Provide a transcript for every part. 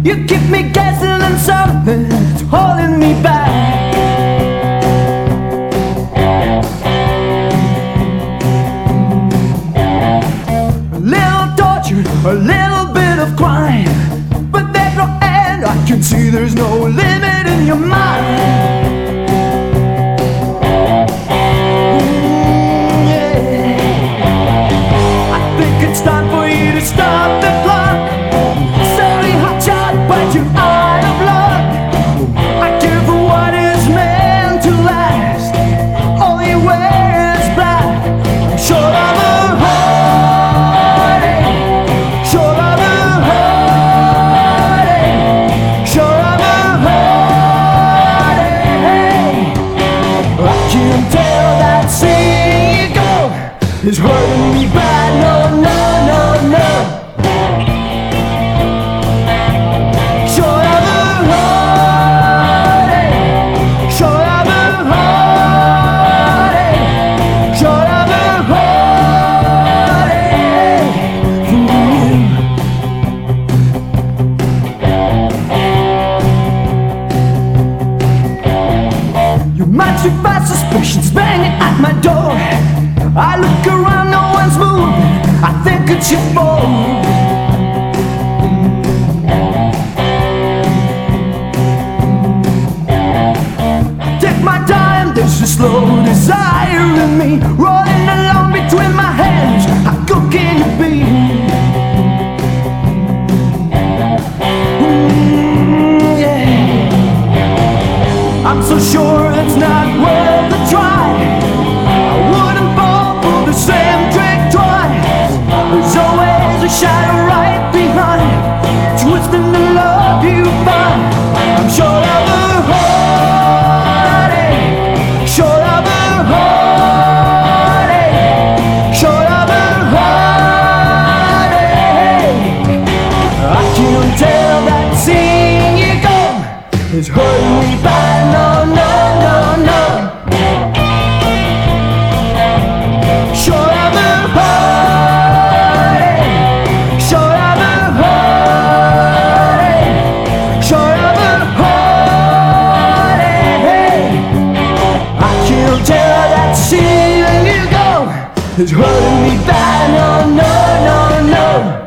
You keep me guessing and something's holding me back. A little torture, a little bit of crime, but there's no end. I can see there's no limit in your mind. It's time for you to stop the clock. Sorry, hotshot, but you're out of luck. I care for what is meant to last. All you wear is black. Short of a heartache, short of a heartache, short of a heartache. I can tell that seeing you go is hurting me bad. No, no. Match-by suspicions banging at my door. I look around, no one's moving. I think it's your fault. Take my time, there's a slow desire in me, rolling along between my hands. How good can you be? I'm so sure it's not worth a try. I wouldn't fall for the same trick twice. There's always a shadow right behind, twisting the love you find. I'm short of a heartache, short of a heartache, short of a heartache. I can tell that seeing you go is hurting me bad. No, no, no, no. Short of a heartache, short of a heartache, short of a heartache. I can tell that seeing you go is hurting me bad. No, no, no, no.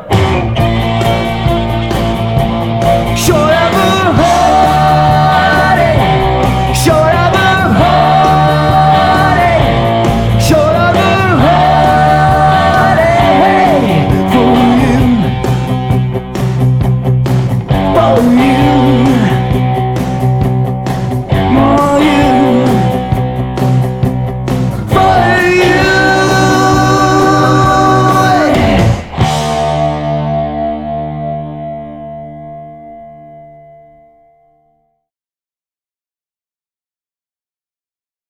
Short of a for you.